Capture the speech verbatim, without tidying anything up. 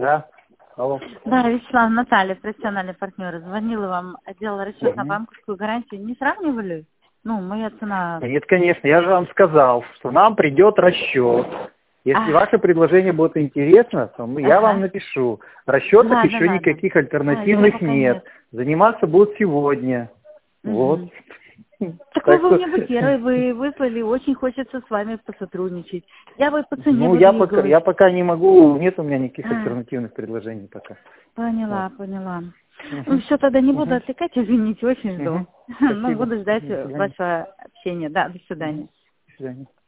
Да. Алло. Да, Вячеслав, Наталья, профессиональный партнер. Звонила вам, делала расчет на Мгм. банковскую гарантию. Не сравнивали? Ну, моя цена... Нет, конечно, я же вам сказал, что нам придет расчет. Если А, ваше предложение будет интересно, то мы- я вам ага. напишу. Расчетов Ладно, еще ладно. никаких Да, его альтернативных пока нет. нет. Заниматься будут сегодня. Вот. Мгм. Так вы Так бы что, мне бы первый вы выслали, очень хочется с вами посотрудничать. Я бы по цене ну, буду я пока, двигалась. я пока не могу, нет у меня никаких А, альтернативных предложений пока. Вот. поняла, поняла. Ну, Мгм. все, тогда не буду Мгм. отвлекать, извините, очень жду. Мгм. Ну, Спасибо. буду ждать До свидания. ваше общение. Да, до Мгм. свидания. До свидания.